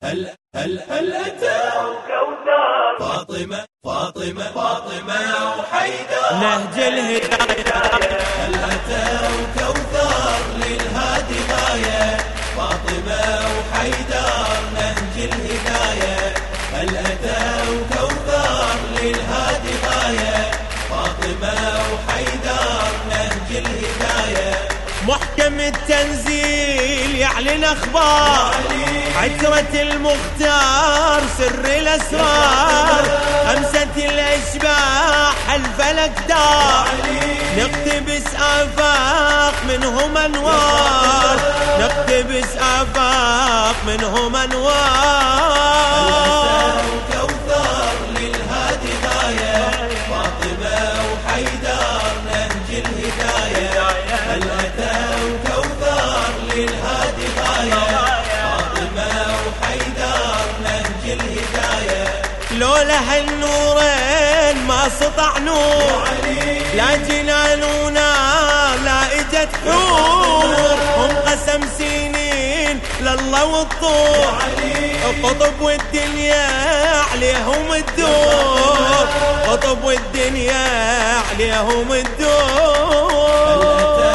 هل أتاه كوثر فاطمة وحيدر نهج الهداية. هل أتاه كوثر للهادي غاية فاطمة وحيدر نهج الهداية. هل أتاه كوثر للهادي غاية فاطمة وحيدر نهج الهداية. محكم التنزيل يعلن أخبار عترة المختار سر الأسرار. خمسة الأشباح الفلك دار نقتبس آفاق منهم أنوار. نقتبس آفاق منهم أنوار. كوثر للهادي غاية فاطمة وحيدر نهج الهداية. هل أتاه كوثر للهادي غاية فاطمة وحيدر نهج الهداية. لولا هالنورين ما سطع نور لا جنان ونار لا اجت حور. هم قسم سنين لله والطور قطب والدنيا عليهم الدور. قطب والدنيا عليهم الدور.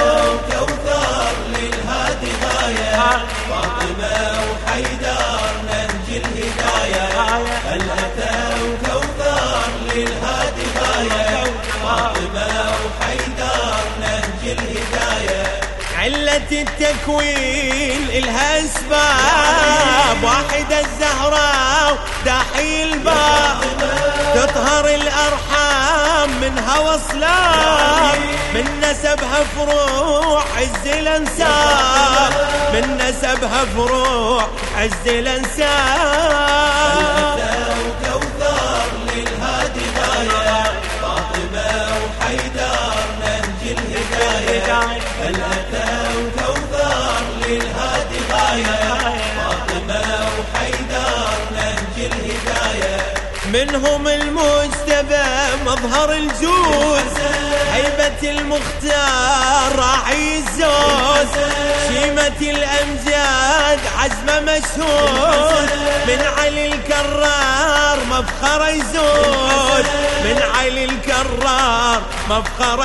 كوثر للهادي غاية فاطمة وحيدر نهج الهداية. هل أتاه كوثر للهادي غاية فاطمة وحيدر نهج الهداية. علة التكوين إلها أسباب واحدة الزهراء داحي الباب. تطهر الأرحام منها وصلاب من نسبها فروع عز الأنساب. من نسبها فروع عز الأنساب. كوثر للهادي غاية فاطمة وحيدر نهج الهداية. هل أتاه كوثر للهادي غاية فاطمة وحيدر نهج الهداية. منهم المجتبى مظهر الجود هيبة المختار راعي الزود. شيمة الأمجاد عزم مشهود من علي الكرار مفخر يزود. من علي الكرار مفخر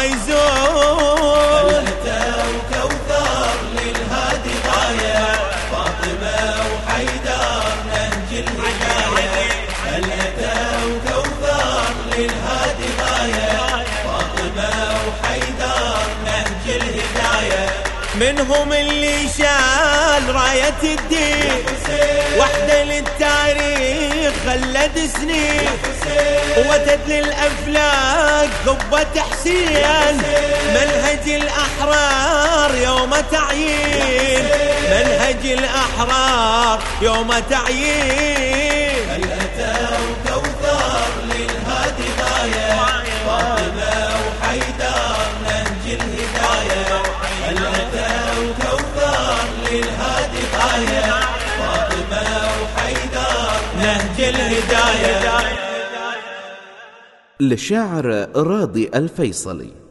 يزود. كوثر للهادي غاية فاطمة وحيدر نهج الهداية. هل أتاه كوثر للهادي غاية فاطمة وحيدر نهج الهداية. منهم اللي شال راية الدين وحدة للتاريخ خلد سنين. قوة للأفلاك قبة حسين منهج الأحرار يوم تعيين. منهج الأحرار يوم تعيين. هل أتاه كوثر للهادي غاية فاطمة وحيدر نهج الهداية. هل أتاه كوثر للهادي غاية فاطمة وحيدر نهج الهداية. للشاعر راضي الفيصلي.